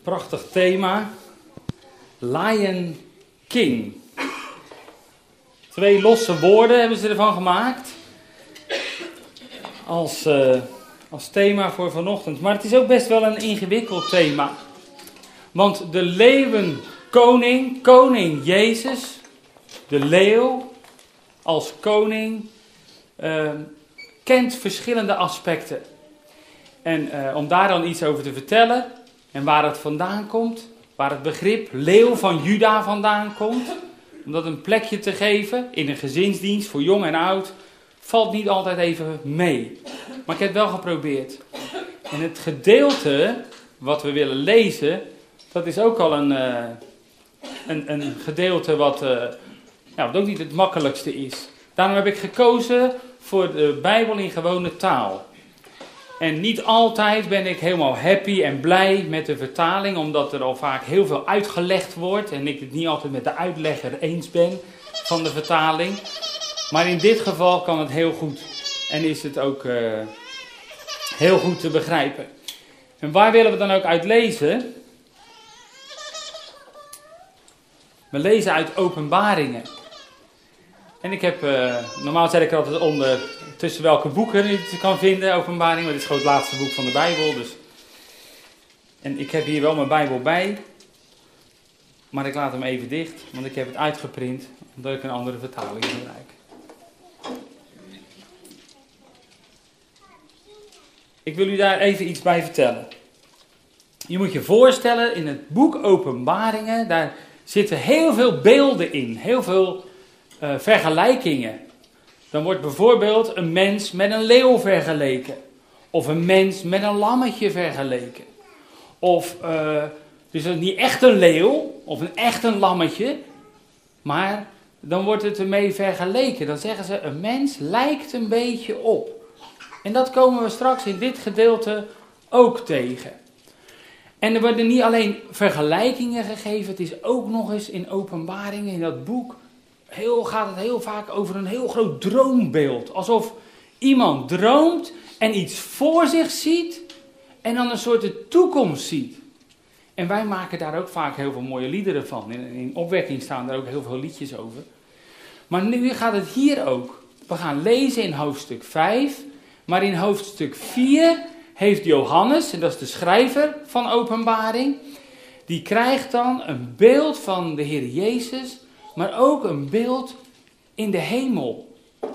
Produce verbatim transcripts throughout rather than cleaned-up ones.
Prachtig thema. Lion King. Twee losse woorden hebben ze ervan gemaakt. Als, uh, als thema voor vanochtend. Maar het is ook best wel een ingewikkeld thema. Want de leeuwenkoning, koning Jezus, de leeuw als koning, uh, kent verschillende aspecten. En uh, om daar dan iets over te vertellen en waar het vandaan komt, waar het begrip leeuw van Juda vandaan komt, om dat een plekje te geven in een gezinsdienst voor jong en oud, valt niet altijd even mee. Maar ik heb het wel geprobeerd. En het gedeelte wat we willen lezen, dat is ook al een, uh, een, een gedeelte wat, uh, ja, wat ook niet het makkelijkste is. Daarom heb ik gekozen voor de Bijbel in gewone taal. En niet altijd ben ik helemaal happy en blij met de vertaling, omdat er al vaak heel veel uitgelegd wordt en ik het niet altijd met de uitlegger eens ben van de vertaling. Maar in dit geval kan het heel goed en is het ook uh, heel goed te begrijpen. En waar willen we dan ook uit lezen? We lezen uit Openbaringen. En ik heb, uh, normaal zet ik er altijd onder tussen welke boeken je kan vinden, Openbaring. Maar dit is gewoon het laatste boek van de Bijbel. Dus. En ik heb hier wel mijn Bijbel bij. Maar ik laat hem even dicht, want ik heb het uitgeprint, omdat ik een andere vertaling gebruik. Ik wil u daar even iets bij vertellen. Je moet je voorstellen, in het boek Openbaringen, daar zitten heel veel beelden in. Heel veel uh, vergelijkingen. Dan wordt bijvoorbeeld een mens met een leeuw vergeleken. Of een mens met een lammetje vergeleken. Of, uh, dus dat is niet echt een leeuw, of een echt een lammetje. Maar dan wordt het ermee vergeleken. Dan zeggen ze, een mens lijkt een beetje op. En dat komen we straks in dit gedeelte ook tegen. En er worden niet alleen vergelijkingen gegeven, het is ook nog eens in Openbaringen, in dat boek, heel, gaat het heel vaak over een heel groot droombeeld. Alsof iemand droomt en iets voor zich ziet en dan een soort de toekomst ziet. En wij maken daar ook vaak heel veel mooie liederen van. In, in opwekking staan er ook heel veel liedjes over. Maar nu gaat het hier ook. We gaan lezen in hoofdstuk vijf, maar in hoofdstuk vier heeft Johannes, en dat is de schrijver van Openbaring, die krijgt dan een beeld van de Heer Jezus, maar ook een beeld in de hemel.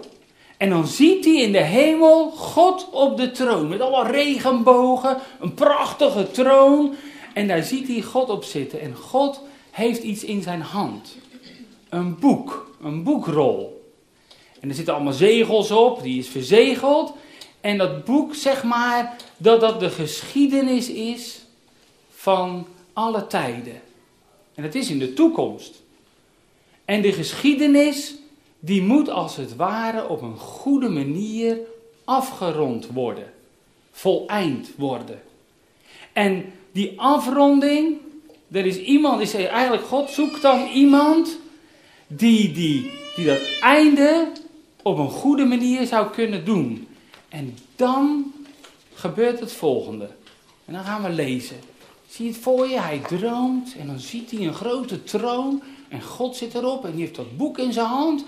En dan ziet hij in de hemel God op de troon, met allemaal regenbogen, een prachtige troon. En daar ziet hij God op zitten. En God heeft iets in zijn hand. Een boek, een boekrol. En er zitten allemaal zegels op, die is verzegeld. En dat boek, zeg maar, dat dat de geschiedenis is van alle tijden. En het is in de toekomst. En de geschiedenis, die moet als het ware op een goede manier afgerond worden. Voleind worden. En die afronding, er is iemand, is eigenlijk God zoekt dan iemand die, die, die dat einde op een goede manier zou kunnen doen. En dan gebeurt het volgende. En dan gaan we lezen. Zie je het voor je? Hij droomt en dan ziet hij een grote troon. En God zit erop en die heeft dat boek in zijn hand.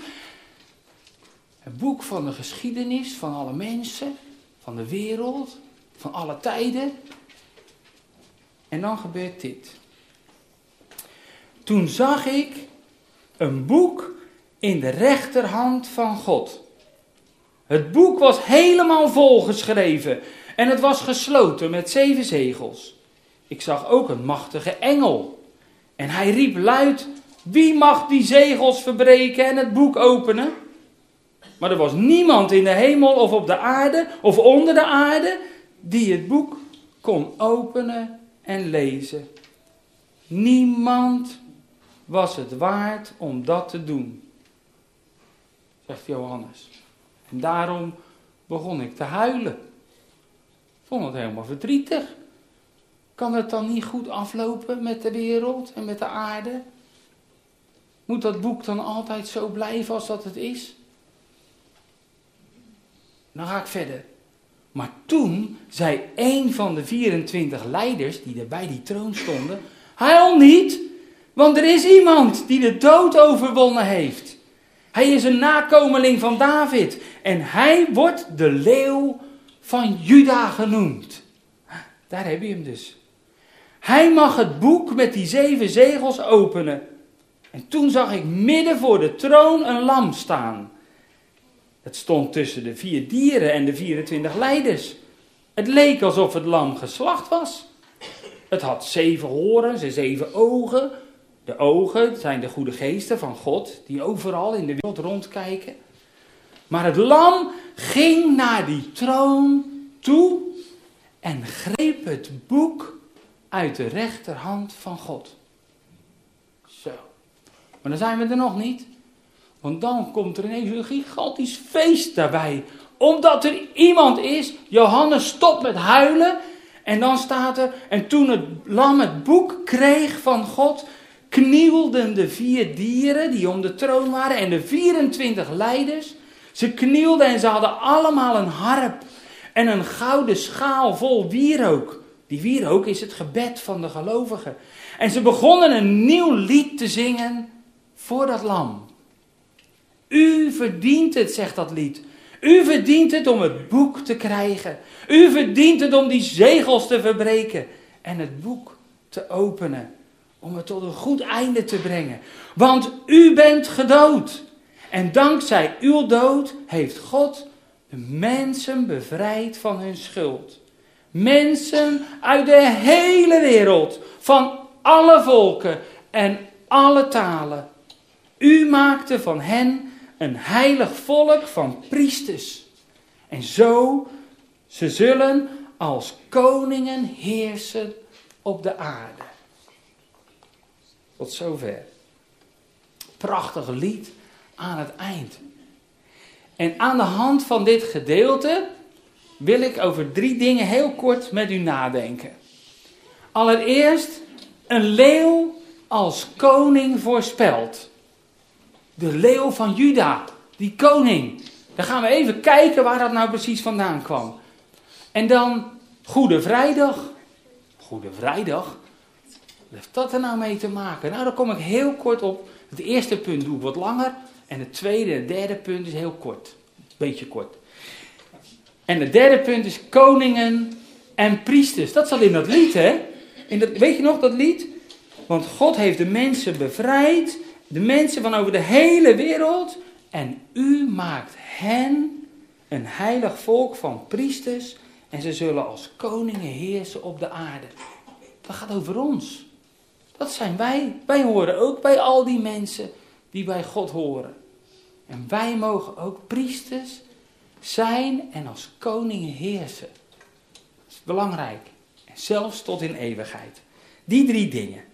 Het boek van de geschiedenis van alle mensen, van de wereld, van alle tijden. En dan gebeurt dit. Toen zag ik een boek in de rechterhand van God. Het boek was helemaal volgeschreven en het was gesloten met zeven zegels. Ik zag ook een machtige engel. En hij riep luid, wie mag die zegels verbreken en het boek openen? Maar er was niemand in de hemel of op de aarde of onder de aarde die het boek kon openen en lezen. Niemand was het waard om dat te doen, zegt Johannes. En daarom begon ik te huilen. Ik vond het helemaal verdrietig. Kan het dan niet goed aflopen met de wereld en met de aarde? Moet dat boek dan altijd zo blijven als dat het is? Dan ga ik verder. Maar toen zei een van de vierentwintig leiders die er bij die troon stonden: huil niet, want er is iemand die de dood overwonnen heeft. Hij is een nakomeling van David en hij wordt de leeuw van Juda genoemd. Daar heb je hem dus. Hij mag het boek met die zeven zegels openen. En toen zag ik midden voor de troon een lam staan. Het stond tussen de vier dieren en de vierentwintig leiders. Het leek alsof het lam geslacht was. Het had zeven horens en zeven ogen. De ogen zijn de goede geesten van God, die overal in de wereld rondkijken. Maar het lam ging naar die troon toe en greep het boek uit de rechterhand van God. Zo. Maar dan zijn we er nog niet. Want dan komt er ineens een gigantisch feest daarbij. Omdat er iemand is, Johannes stopt met huilen. En dan staat er, en toen het lam het boek kreeg van God, knielden de vier dieren die om de troon waren en de vierentwintig leiders. Ze knielden en ze hadden allemaal een harp en een gouden schaal vol wierook. Die wierook is het gebed van de gelovigen. En ze begonnen een nieuw lied te zingen voor dat lam. U verdient het, zegt dat lied. U verdient het om het boek te krijgen. U verdient het om die zegels te verbreken en het boek te openen. Om het tot een goed einde te brengen. Want u bent gedood. En dankzij uw dood heeft God de mensen bevrijd van hun schuld. Mensen uit de hele wereld, van alle volken en alle talen. U maakte van hen een heilig volk van priesters. En zo, ze zullen als koningen heersen op de aarde. Tot zover. Prachtig lied aan het eind. En aan de hand van dit gedeelte wil ik over drie dingen heel kort met u nadenken. Allereerst, een leeuw als koning voorspeld. De leeuw van Juda, die koning. Dan gaan we even kijken waar dat nou precies vandaan kwam. En dan Goede Vrijdag. Goede Vrijdag? Wat heeft dat er nou mee te maken? Nou, daar kom ik heel kort op. Het eerste punt doe ik wat langer. En het tweede en het derde punt is heel kort. Beetje kort. En het derde punt is koningen en priesters. Dat zat in dat lied, hè? In dat, weet je nog dat lied? Want God heeft de mensen bevrijd. De mensen van over de hele wereld. En u maakt hen een heilig volk van priesters. En ze zullen als koningen heersen op de aarde. Dat gaat over ons. Dat zijn wij. Wij horen ook bij al die mensen die bij God horen. En wij mogen ook priesters zijn en als koningen heersen. Dat is belangrijk. En zelfs tot in eeuwigheid. Die drie dingen.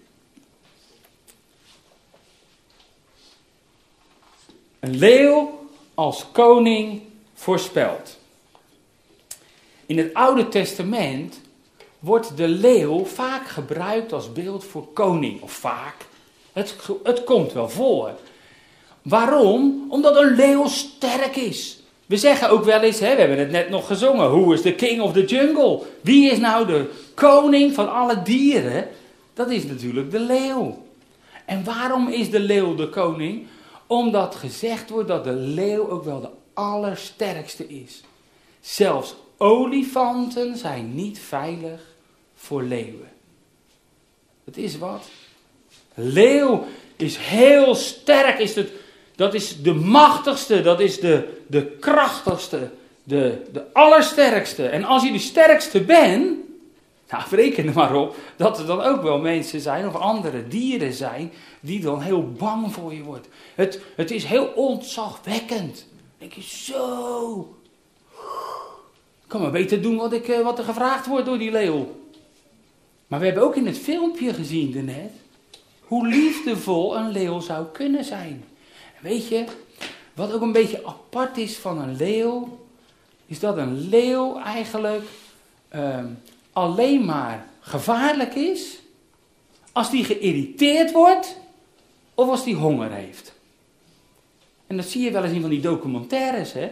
Een leeuw als koning voorspeld. In het Oude Testament wordt de leeuw vaak gebruikt als beeld voor koning. Of vaak. Het, het komt wel voor. Waarom? Omdat een leeuw sterk is. We zeggen ook wel eens, hè, we hebben het net nog gezongen. Who is the king of the jungle? Wie is nou de koning van alle dieren? Dat is natuurlijk de leeuw. En waarom is de leeuw de koning? Omdat gezegd wordt dat de leeuw ook wel de allersterkste is. Zelfs olifanten zijn niet veilig voor leeuwen. Het is wat. Leeuw is heel sterk. Is het, dat is de machtigste. Dat is de, de krachtigste. De, de allersterkste. En als je de sterkste bent. Nou, reken er maar op dat er dan ook wel mensen zijn. Of andere dieren zijn. Die dan heel bang voor je worden. Het, het is heel ontzagwekkend. Dan denk je zo. Ik kan maar beter doen wat, ik, wat er gevraagd wordt door die leeuw. Maar we hebben ook in het filmpje gezien daarnet. Hoe liefdevol een leeuw zou kunnen zijn. En weet je, wat ook een beetje apart is van een leeuw. Is dat een leeuw eigenlijk uh, alleen maar gevaarlijk is. Als die geïrriteerd wordt. Of als die honger heeft. En dat zie je wel eens in van die documentaires. Hè?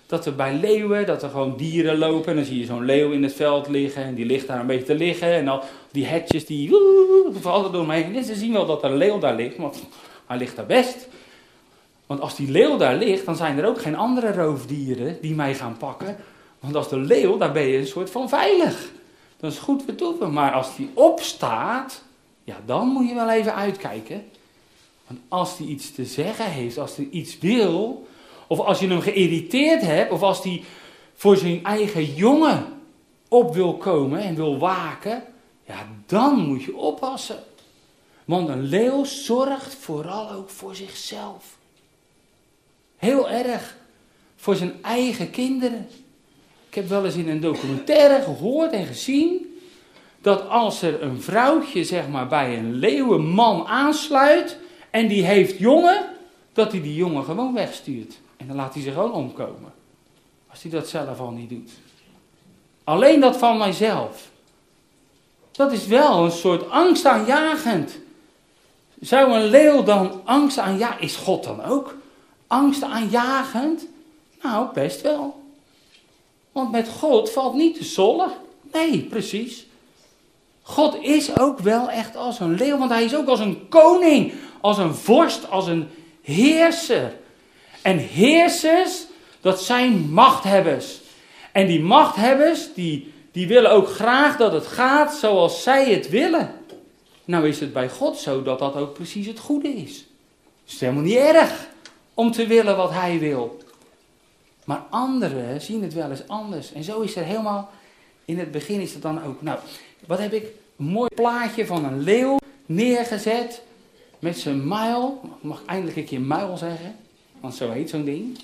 dat er bij leeuwen, dat er gewoon dieren lopen. En dan zie je zo'n leeuw in het veld liggen. En die ligt daar een beetje te liggen. En al die hetjes die vallen door me heen. En ze zien wel dat er een leeuw daar ligt. Maar hij ligt daar best. Want als die leeuw daar ligt, dan zijn er ook geen andere roofdieren die mij gaan pakken. Want als de leeuw, daar ben je een soort van veilig. Dat is goed vertoeven. Maar als die opstaat, ja, dan moet je wel even uitkijken. Want als die iets te zeggen heeft, als hij iets wil, of als je hem geïrriteerd hebt, of als hij voor zijn eigen jongen op wil komen en wil waken, ja, dan moet je oppassen. Want een leeuw zorgt vooral ook voor zichzelf. Heel erg. Voor zijn eigen kinderen. Ik heb wel eens in een documentaire gehoord en gezien dat als er een vrouwtje, zeg maar, bij een leeuwenman aansluit en die heeft jongen, dat hij die jongen gewoon wegstuurt. En dan laat hij ze gewoon omkomen. Als hij dat zelf al niet doet. Alleen dat van mijzelf. Dat is wel een soort angstaanjagend. Zou een leeuw dan angst aanjagen? Is God dan ook angstaanjagend? Nou, best wel. Want met God valt niet te sollen. Nee, precies. God is ook wel echt als een leeuw, want hij is ook als een koning, als een vorst, als een heerser. En heersers, dat zijn machthebbers. En die machthebbers, die, die willen ook graag dat het gaat zoals zij het willen. Nou is het bij God zo dat dat ook precies het goede is. Het is helemaal niet erg om te willen wat hij wil. Maar anderen zien het wel eens anders. En zo is er helemaal, in het begin is het dan ook. Nou, wat heb ik? Een mooi plaatje van een leeuw neergezet. Met zijn muil. Ik mag eindelijk een keer muil zeggen. Want zo heet zo'n ding.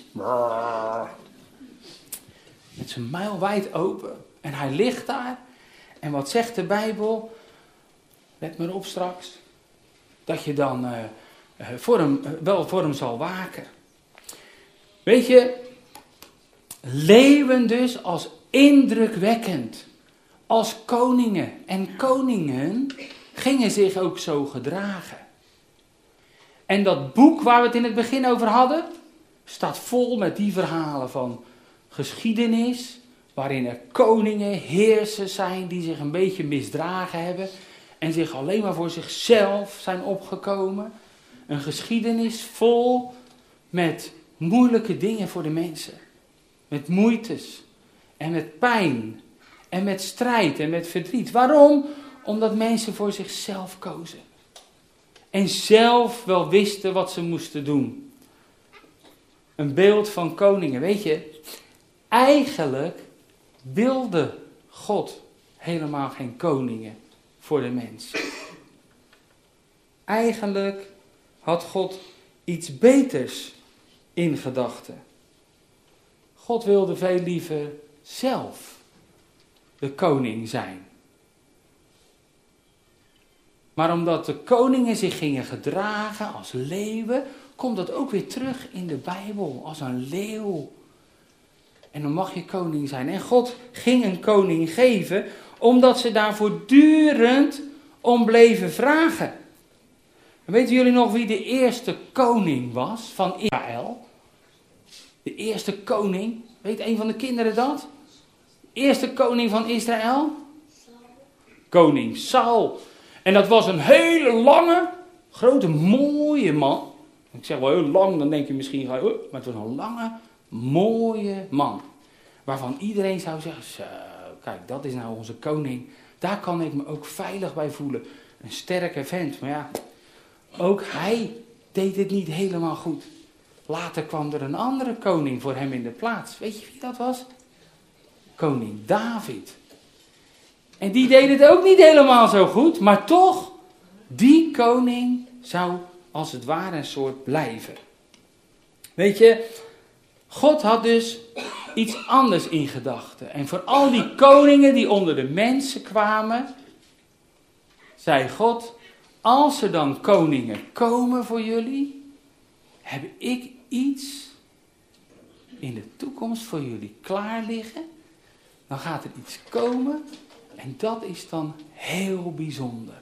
Met zijn muil wijd open. En hij ligt daar. En wat zegt de Bijbel? Let maar op straks. Dat je dan uh, uh, voor hem, uh, wel voor hem zal waken. Weet je. Leeuwen dus als indrukwekkend. Als koningen. En koningen gingen zich ook zo gedragen. En dat boek waar we het in het begin over hadden, staat vol met die verhalen van geschiedenis, waarin er koningen, heersers zijn die zich een beetje misdragen hebben en zich alleen maar voor zichzelf zijn opgekomen. Een geschiedenis vol met moeilijke dingen voor de mensen. Met moeites en met pijn en met strijd en met verdriet. Waarom? Omdat mensen voor zichzelf kozen. En zelf wel wisten wat ze moesten doen. Een beeld van koningen. Weet je, eigenlijk wilde God helemaal geen koningen voor de mens. Eigenlijk had God iets beters in gedachten. God wilde veel liever zelf de koning zijn. Maar omdat de koningen zich gingen gedragen als leeuwen, komt dat ook weer terug in de Bijbel, als een leeuw. En dan mag je koning zijn. En God ging een koning geven, omdat ze daar voortdurend om bleven vragen. En weten jullie nog wie de eerste koning was van Israël? De eerste koning, weet een van de kinderen dat? De eerste koning van Israël? Koning Saul. En dat was een hele lange, grote, mooie man. Ik zeg wel heel lang, dan denk je misschien, maar het was een lange, mooie man. Waarvan iedereen zou zeggen, zo, kijk, dat is nou onze koning. Daar kan ik me ook veilig bij voelen. Een sterke vent. Maar ja, ook hij deed het niet helemaal goed. Later kwam er een andere koning voor hem in de plaats. Weet je wie dat was? Koning David. En die deed het ook niet helemaal zo goed. Maar toch, die koning zou als het ware een soort blijven. Weet je, God had dus iets anders in gedachten. En voor al die koningen die onder de mensen kwamen, zei God, als er dan koningen komen voor jullie, heb ik iets in de toekomst voor jullie klaar liggen. Dan gaat er iets komen en dat is dan heel bijzonder.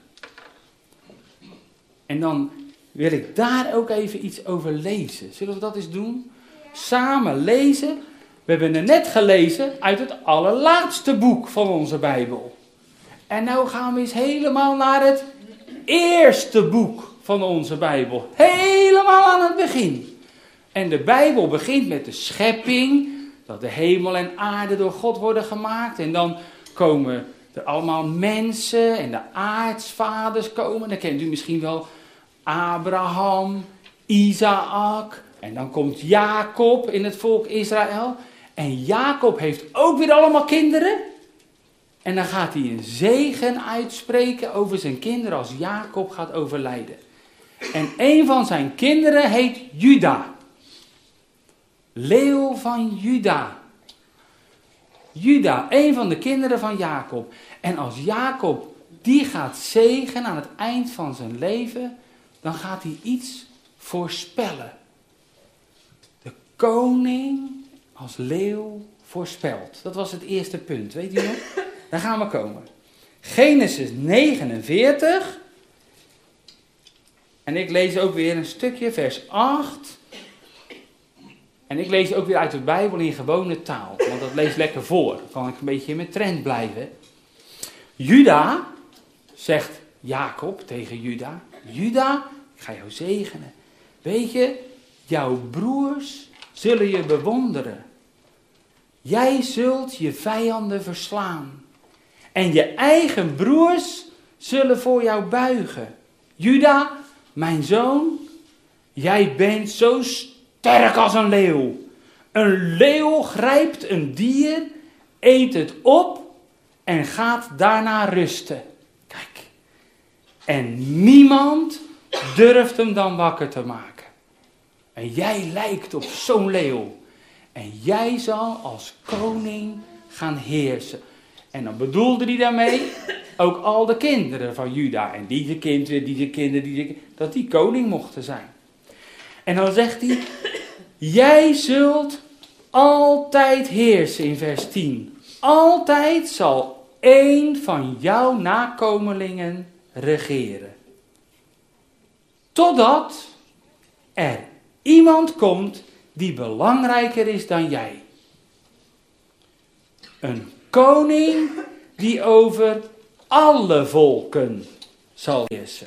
En dan wil ik daar ook even iets over lezen. Zullen we dat eens doen? Samen lezen We hebben het net gelezen uit het allerlaatste boek van onze Bijbel. En nou gaan we eens helemaal naar het eerste boek van onze Bijbel. Helemaal aan het begin. En de Bijbel begint met de schepping, dat de hemel en aarde door God worden gemaakt. En dan komen er allemaal mensen en de aartsvaders komen. Dan kent u misschien wel Abraham, Isaac. En dan komt Jacob in het volk Israël. En Jacob heeft ook weer allemaal kinderen. En dan gaat hij een zegen uitspreken over zijn kinderen als Jacob gaat overlijden. En een van zijn kinderen heet Juda. Leeuw van Juda. Juda, een van de kinderen van Jacob. En als Jacob die gaat zegenen aan het eind van zijn leven, dan gaat hij iets voorspellen. De koning als leeuw voorspelt. Dat was het eerste punt, weet u nog? Daar gaan we komen. Genesis negenenveertig. En ik lees ook weer een stukje, vers acht. En ik lees ook weer uit de Bijbel in gewone taal. Want dat leest lekker voor. Dan kan ik een beetje in mijn trend blijven. Juda, zegt Jacob tegen Juda. Juda, ik ga jou zegenen. Weet je, jouw broers zullen je bewonderen. Jij zult je vijanden verslaan. En je eigen broers zullen voor jou buigen. Juda, mijn zoon, jij bent zo sterk als een leeuw. Een leeuw grijpt een dier, eet het op en gaat daarna rusten. Kijk. En niemand durft hem dan wakker te maken. En jij lijkt op zo'n leeuw. En jij zal als koning gaan heersen. En dan bedoelde hij daarmee ook al de kinderen van Juda. En die kinderen, die kinderen, die kinderen, dat die koning mochten zijn. En dan zegt hij, jij zult altijd heersen in vers tien. Altijd zal één van jouw nakomelingen regeren. Totdat er iemand komt die belangrijker is dan jij. Een koning die over alle volken zal heersen.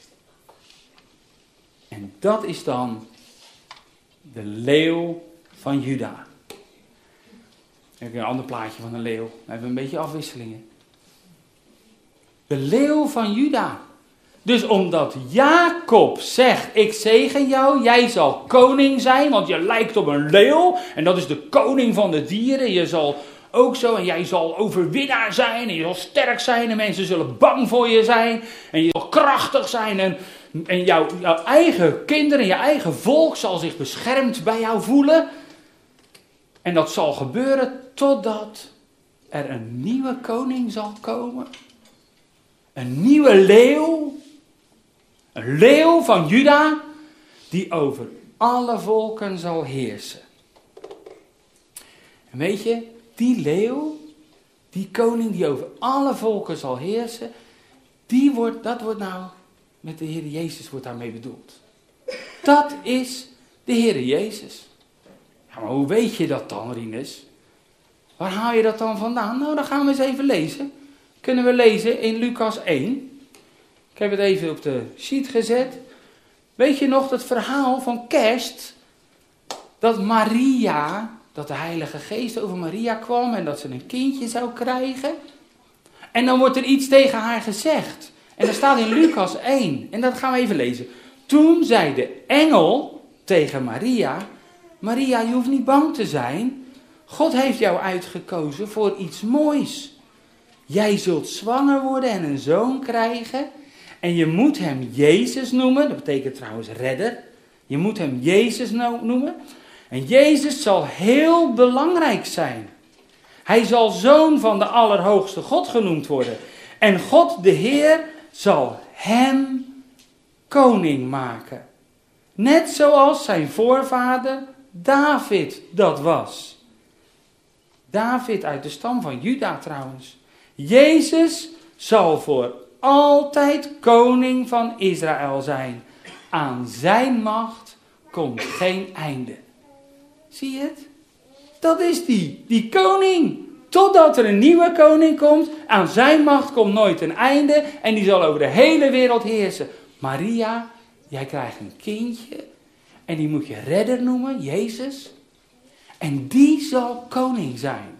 En dat is dan de leeuw van Juda. Dan heb ik een ander plaatje van een leeuw. Dan hebben we een beetje afwisselingen. De leeuw van Juda. Dus omdat Jacob zegt, ik zegen jou, jij zal koning zijn, want je lijkt op een leeuw. En dat is de koning van de dieren. Je zal ook zo, en jij zal overwinnaar zijn, en je zal sterk zijn, en mensen zullen bang voor je zijn. En je zal krachtig zijn, en, en jouw, jouw eigen kinderen, je eigen volk zal zich beschermd bij jou voelen. En dat zal gebeuren totdat er een nieuwe koning zal komen. Een nieuwe leeuw. Een leeuw van Juda, die over alle volken zal heersen. En weet je, die leeuw, die koning die over alle volken zal heersen, die wordt, dat wordt nou, met de Heer Jezus wordt daarmee bedoeld. Dat is de Heer Jezus. Ja, maar hoe weet je dat dan, Rinus? Waar haal je dat dan vandaan? Nou, dan gaan we eens even lezen. Kunnen we lezen in Lucas één. Ik heb het even op de sheet gezet. Weet je nog dat verhaal van kerst? Dat Maria, dat de Heilige Geest over Maria kwam en dat ze een kindje zou krijgen. En dan wordt er iets tegen haar gezegd. En dat staat in Lucas één. En dat gaan we even lezen. Toen zei de engel tegen Maria: Maria, je hoeft niet bang te zijn. God heeft jou uitgekozen voor iets moois. Jij zult zwanger worden en een zoon krijgen. En je moet hem Jezus noemen. Dat betekent trouwens redder. Je moet hem Jezus noemen. En Jezus zal heel belangrijk zijn. Hij zal zoon van de Allerhoogste God genoemd worden. En God de Heer zal hem koning maken. Net zoals zijn voorvader David dat was. David uit de stam van Juda trouwens. Jezus zal voor altijd koning van Israël zijn. Aan zijn macht komt geen einde. Zie je het? Dat is die, die koning. Totdat er een nieuwe koning komt. Aan zijn macht komt nooit een einde. En die zal over de hele wereld heersen. Maria, jij krijgt een kindje. En die moet je redder noemen, Jezus. En die zal koning zijn.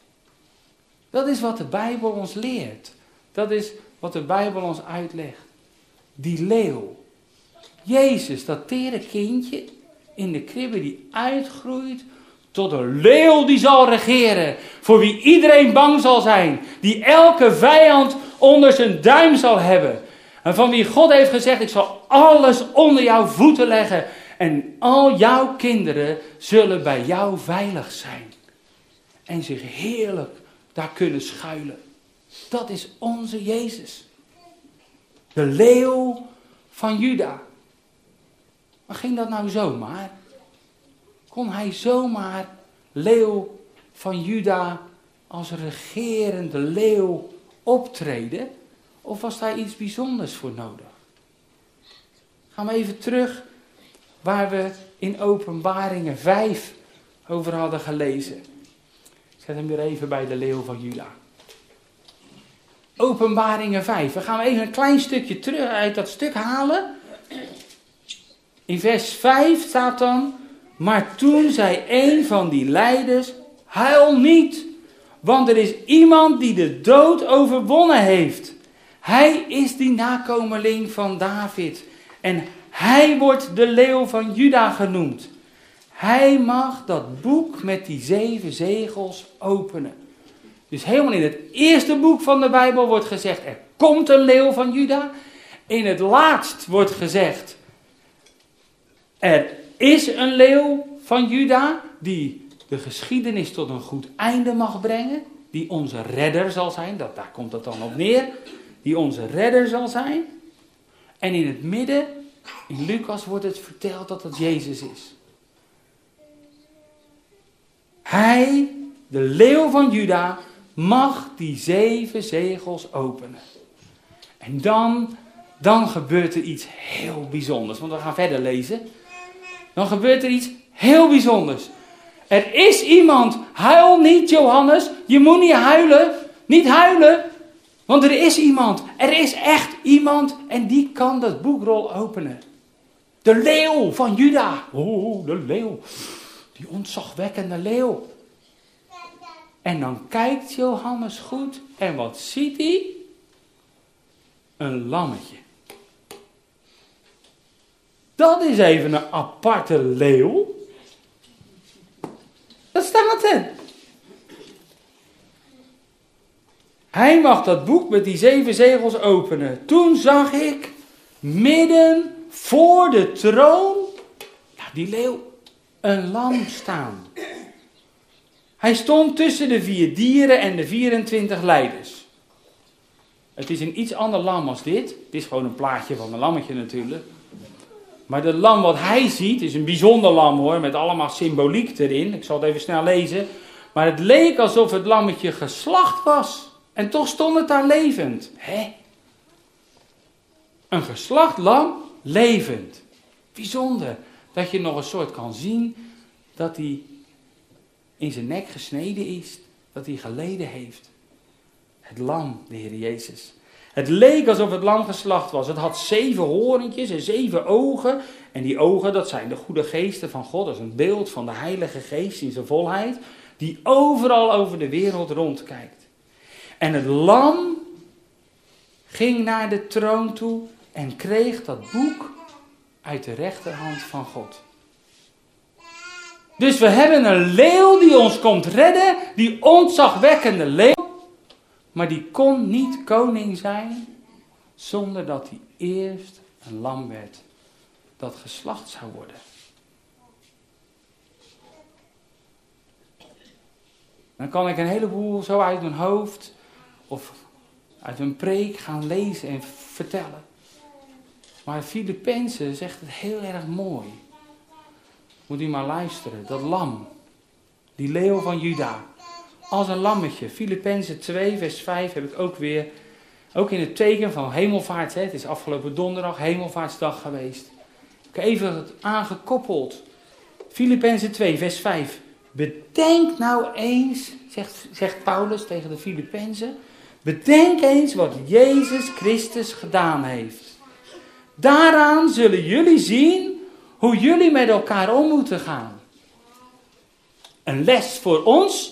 Dat is wat de Bijbel ons leert. Dat is wat de Bijbel ons uitlegt. Die leeuw. Jezus, dat tere kindje in de kribbe die uitgroeit tot een leeuw die zal regeren. Voor wie iedereen bang zal zijn. Die elke vijand onder zijn duim zal hebben. En van wie God heeft gezegd, ik zal alles onder jouw voeten leggen. En al jouw kinderen zullen bij jou veilig zijn. En zich heerlijk daar kunnen schuilen. Dat is onze Jezus. De leeuw van Juda. Maar ging dat nou zomaar? Kon hij zomaar leeuw van Juda als regerende leeuw optreden? Of was daar iets bijzonders voor nodig? Gaan we even terug waar we in Openbaringen vijf over hadden gelezen. Ik zet hem weer even bij de leeuw van Juda. Openbaringen vijf. We gaan even een klein stukje terug uit dat stuk halen. In vers vijf staat dan: maar toen zei een van die leiders, huil niet, want er is iemand die de dood overwonnen heeft. Hij is die nakomeling van David en hij wordt de leeuw van Juda genoemd. Hij mag dat boek met die zeven zegels openen. Dus helemaal in het eerste boek van de Bijbel wordt gezegd, er komt een leeuw van Juda. In het laatst wordt gezegd, er is een leeuw van Juda die de geschiedenis tot een goed einde mag brengen. Die onze redder zal zijn, dat, daar komt het dan op neer. Die onze redder zal zijn. En in het midden, in Lucas wordt het verteld dat het Jezus is. Hij, de leeuw van Juda, mag die zeven zegels openen. En dan, dan gebeurt er iets heel bijzonders. Want we gaan verder lezen. Dan gebeurt er iets heel bijzonders. Er is iemand, huil niet Johannes, je moet niet huilen, niet huilen. Want er is iemand, er is echt iemand en die kan dat boekrol openen. De leeuw van Juda. Oh, de leeuw. Die ontzagwekkende leeuw. En dan kijkt Johannes goed en wat ziet hij? Een lammetje. Dat is even een aparte leeuw. Dat staat er. Hij mag dat boek met die zeven zegels openen. Toen zag ik midden voor de troon, ja, die leeuw, een lam staan. Hij stond tussen de vier dieren en de vierentwintig leiders. Het is een iets ander lam als dit. Het is gewoon een plaatje van een lammetje natuurlijk. Maar de lam wat hij ziet is een bijzonder lam hoor, met allemaal symboliek erin. Ik zal het even snel lezen. Maar het leek alsof het lammetje geslacht was. En toch stond het daar levend. Hè? Een geslacht lam, levend. Bijzonder. Dat je nog een soort kan zien dat hij in zijn nek gesneden is. Dat hij geleden heeft. Het lam, de Heer Jezus. Het leek alsof het lam geslacht was. Het had zeven horentjes en zeven ogen. En die ogen, dat zijn de goede geesten van God. Dat is een beeld van de Heilige Geest in zijn volheid. Die overal over de wereld rondkijkt. En het lam ging naar de troon toe en kreeg dat boek uit de rechterhand van God. Dus we hebben een leeuw die ons komt redden. Die ontzagwekkende leeuw. Maar die kon niet koning zijn zonder dat hij eerst een lam werd dat geslacht zou worden. Dan kan ik een heleboel zo uit mijn hoofd of uit een preek gaan lezen en vertellen. Maar Filippenzen zegt het heel erg mooi. Moet u maar luisteren. Dat lam, die leeuw van Juda. Als een lammetje. Filippenzen twee vers vijf heb ik ook weer. Ook in het teken van hemelvaart. Hè, het is afgelopen donderdag hemelvaartsdag geweest. Ik heb even het aangekoppeld. Filippenzen twee vers vijf. bedenk nou eens, zegt, zegt Paulus tegen de Filippenzen, bedenk eens wat Jezus Christus gedaan heeft. Daaraan zullen jullie zien hoe jullie met elkaar om moeten gaan. Een les voor ons.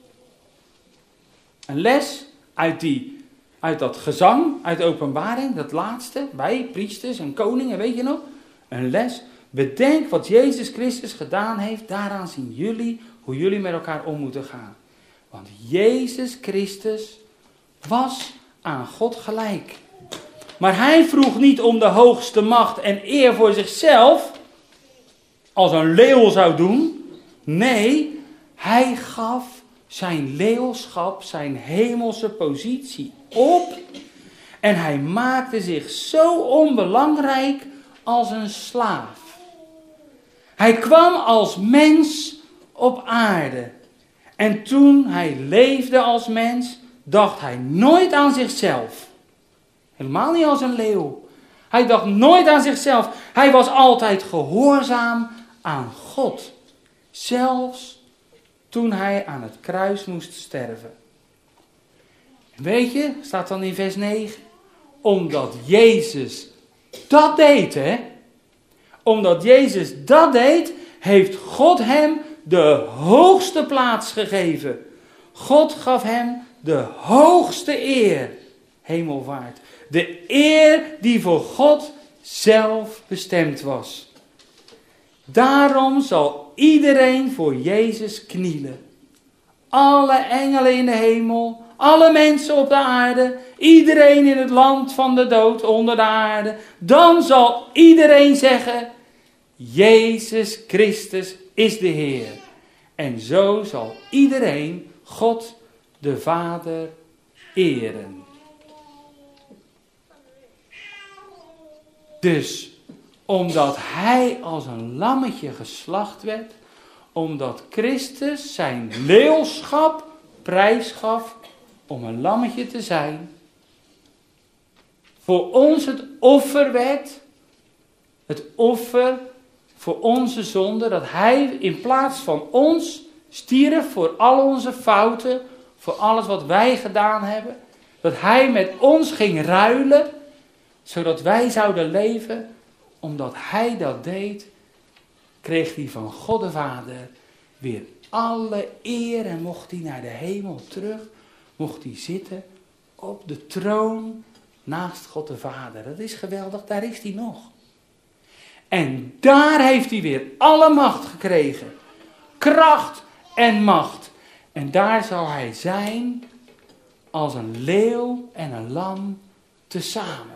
Een les uit, die, uit dat gezang, uit de openbaring, dat laatste, wij, priesters en koningen, weet je nog? Een les. Bedenk wat Jezus Christus gedaan heeft, daaraan zien jullie hoe jullie met elkaar om moeten gaan. Want Jezus Christus was aan God gelijk. Maar hij vroeg niet om de hoogste macht en eer voor zichzelf, als een leeuw zou doen. Nee, hij gaf zijn leeuwschap, zijn hemelse positie op. En hij maakte zich zo onbelangrijk als een slaaf. Hij kwam als mens op aarde. En toen hij leefde als mens, dacht hij nooit aan zichzelf. Helemaal niet als een leeuw. Hij dacht nooit aan zichzelf. Hij was altijd gehoorzaam aan God. Zelfs toen hij aan het kruis moest sterven. Weet je, staat dan in vers negen. Omdat Jezus dat deed, hè. Omdat Jezus dat deed, heeft God hem de hoogste plaats gegeven. God gaf hem de hoogste eer. Hemelvaart. De eer die voor God zelf bestemd was. Daarom zal iedereen voor Jezus knielen. Alle engelen in de hemel, alle mensen op de aarde, iedereen in het land van de dood onder de aarde. Dan zal iedereen zeggen, Jezus Christus is de Heer. En zo zal iedereen God de Vader eren. Dus, omdat hij als een lammetje geslacht werd, omdat Christus zijn leeuwschap prijs gaf om een lammetje te zijn, voor ons het offer werd, het offer voor onze zonde, dat hij in plaats van ons stierf voor al onze fouten, voor alles wat wij gedaan hebben, dat hij met ons ging ruilen, zodat wij zouden leven. Omdat hij dat deed, kreeg hij van God de Vader weer alle eer en mocht hij naar de hemel terug, mocht hij zitten op de troon naast God de Vader. Dat is geweldig, daar is hij nog. En daar heeft hij weer alle macht gekregen, kracht en macht. En daar zal hij zijn als een leeuw en een lam tezamen.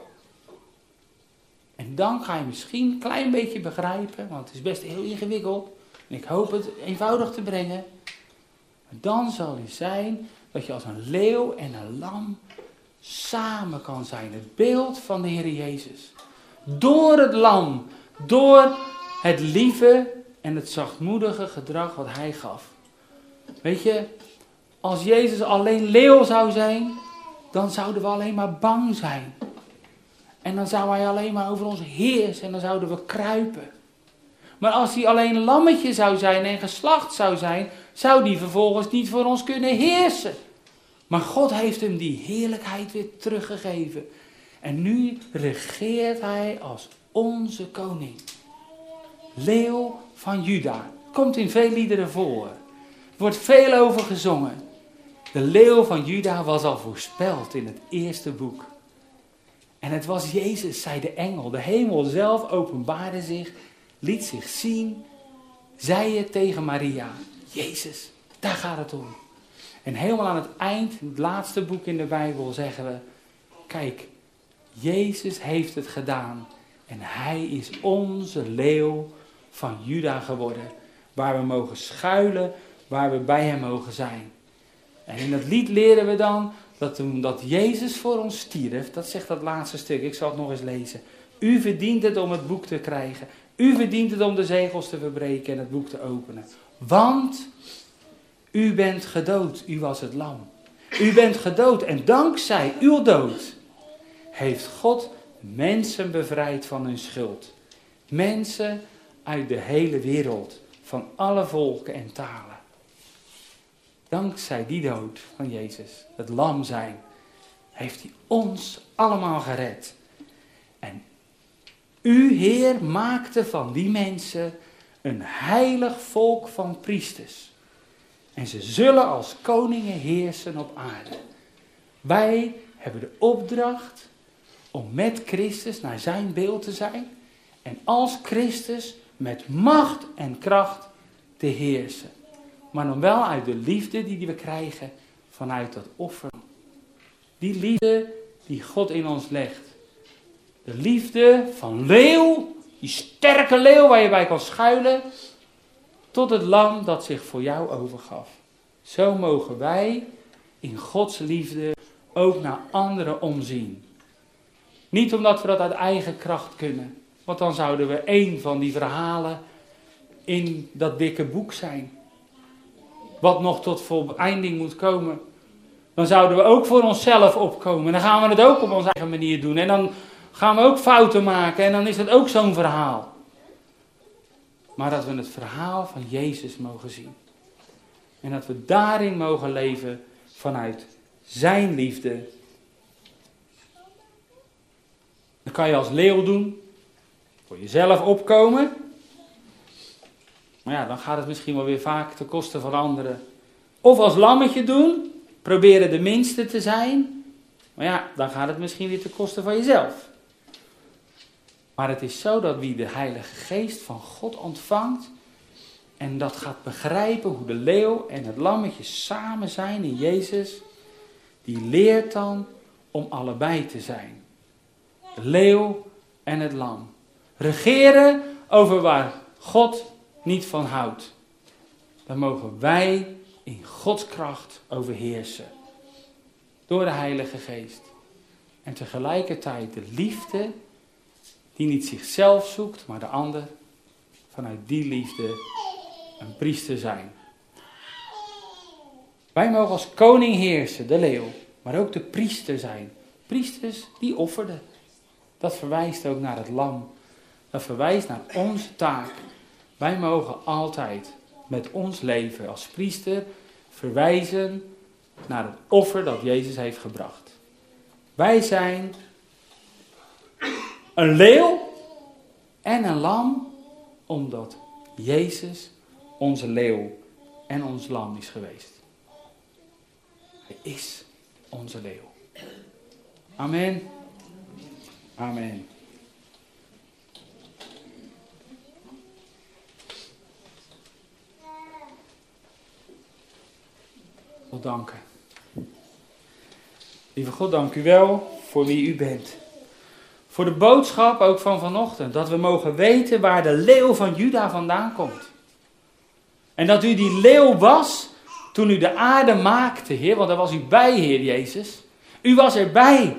En dan ga je misschien een klein beetje begrijpen, want het is best heel ingewikkeld. En ik hoop het eenvoudig te brengen. Maar dan zal het zijn dat je als een leeuw en een lam samen kan zijn. Het beeld van de Heer Jezus. Door het lam, door het lieve en het zachtmoedige gedrag wat hij gaf. Weet je, als Jezus alleen leeuw zou zijn, dan zouden we alleen maar bang zijn. En dan zou hij alleen maar over ons heersen en dan zouden we kruipen. Maar als hij alleen lammetje zou zijn en geslacht zou zijn, zou die vervolgens niet voor ons kunnen heersen. Maar God heeft hem die heerlijkheid weer teruggegeven. En nu regeert hij als onze koning. Leeuw van Juda. Komt in veel liederen voor. Er wordt veel over gezongen. De leeuw van Juda was al voorspeld in het eerste boek. En het was Jezus, zei de engel. De hemel zelf openbaarde zich, liet zich zien, zei het tegen Maria. Jezus, daar gaat het om. En helemaal aan het eind, het laatste boek in de Bijbel, zeggen we, kijk, Jezus heeft het gedaan. En hij is onze leeuw van Juda geworden. Waar we mogen schuilen, waar we bij hem mogen zijn. En in dat lied leren we dan dat omdat Jezus voor ons stierf, dat zegt dat laatste stuk, ik zal het nog eens lezen. U verdient het om het boek te krijgen. U verdient het om de zegels te verbreken en het boek te openen. Want u bent gedood, u was het lam. U bent gedood en dankzij uw dood heeft God mensen bevrijd van hun schuld. Mensen uit de hele wereld. van alle volken en talen. Dankzij die dood van Jezus, het lam zijn, heeft hij ons allemaal gered. En u, Heer, maakte van die mensen een heilig volk van priesters. En ze zullen als koningen heersen op aarde. Wij hebben de opdracht om met Christus naar zijn beeld te zijn. En als Christus met macht en kracht te heersen. Maar dan wel uit de liefde die we krijgen vanuit dat offer. Die liefde die God in ons legt. De liefde van leeuw, die sterke leeuw waar je bij kan schuilen, tot het lam dat zich voor jou overgaf. Zo mogen wij in Gods liefde ook naar anderen omzien. Niet omdat we dat uit eigen kracht kunnen, want dan zouden we één van die verhalen in dat dikke boek zijn. Wat nog tot voleinding moet komen. Dan zouden we ook voor onszelf opkomen. Dan gaan we het ook op onze eigen manier doen. En dan gaan we ook fouten maken. En dan is het ook zo'n verhaal. Maar dat we het verhaal van Jezus mogen zien. En dat we daarin mogen leven vanuit zijn liefde. Dat kan je als leeuw doen. Voor jezelf opkomen. Maar ja, dan gaat het misschien wel weer vaak ten koste van anderen. Of als lammetje doen. Proberen de minste te zijn. Maar ja, dan gaat het misschien weer ten koste van jezelf. Maar het is zo dat wie de Heilige Geest van God ontvangt. En dat gaat begrijpen hoe de leeuw en het lammetje samen zijn in Jezus. Die leert dan om allebei te zijn. De leeuw en het lam. Regeren over waar God niet van houdt. Dan mogen wij in Gods kracht overheersen. Door de Heilige Geest. En tegelijkertijd de liefde die niet zichzelf zoekt, maar de ander. Vanuit die liefde een priester zijn. Wij mogen als koning heersen, de leeuw. Maar ook de priester zijn. Priesters die offerden. Dat verwijst ook naar het lam. Dat verwijst naar onze taak. Wij mogen altijd met ons leven als priester verwijzen naar het offer dat Jezus heeft gebracht. Wij zijn een leeuw en een lam, omdat Jezus onze leeuw en ons lam is geweest. Hij is onze leeuw. Amen. Amen. God danken. Lieve God, dank u wel voor wie u bent. Voor de boodschap ook van vanochtend. Dat we mogen weten waar de leeuw van Juda vandaan komt. En dat u die leeuw was toen u de aarde maakte, Heer. Want daar was u bij, Heer Jezus. U was erbij.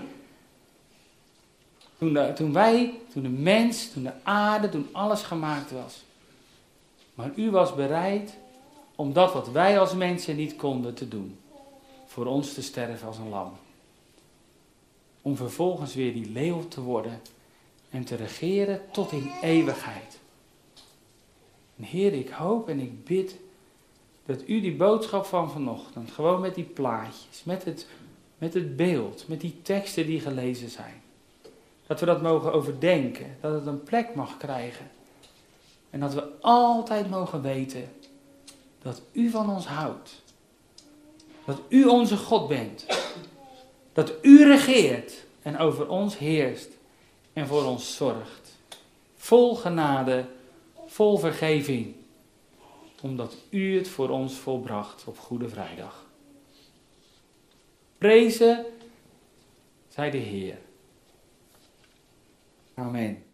Toen, de, toen wij, toen de mens, toen de aarde, toen alles gemaakt was. Maar u was bereid om dat wat wij als mensen niet konden te doen. Voor ons te sterven als een lam. Om vervolgens weer die leeuw te worden. En te regeren tot in eeuwigheid. En Heer, ik hoop en ik bid dat u die boodschap van vanochtend, gewoon met die plaatjes, met het, met het beeld, met die teksten die gelezen zijn. Dat we dat mogen overdenken, dat het een plek mag krijgen. En dat we altijd mogen weten dat u van ons houdt. Dat u onze God bent. Dat u regeert en over ons heerst en voor ons zorgt. Vol genade, vol vergeving. Omdat u het voor ons volbracht op Goede Vrijdag. Prezen zij de Heer. Amen.